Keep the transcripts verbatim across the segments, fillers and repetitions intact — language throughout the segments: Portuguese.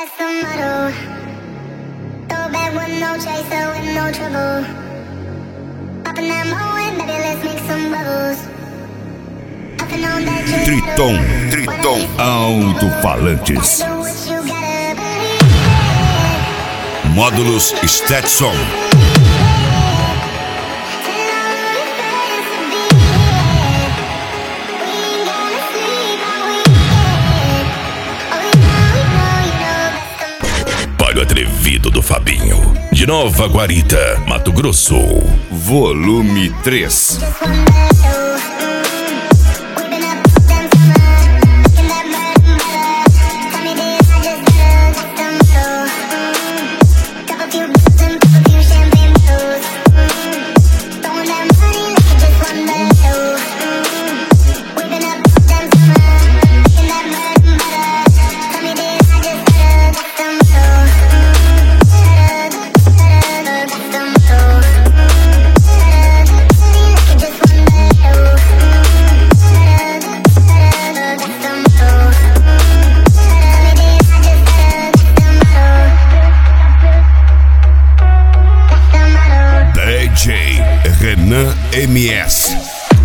That's the motto. Throw back with no chaser, with no trouble. Popping that moe, baby, let's make some bubbles. Puffing on that jet. Triton, Triton Alto-Falantes. Módulos Stetson. Pago Atrevido do Fabinho, de Nova Guarita, Mato Grosso. Volume três. D J Renan M S.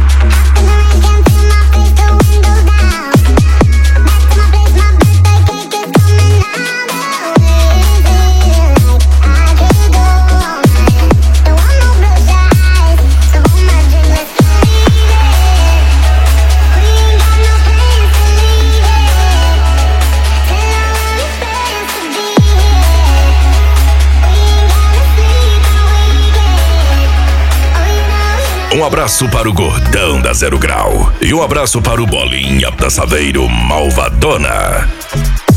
Um abraço para o Gordão da Zero Grau e um abraço para o Bolinha da Saveiro Malvadona.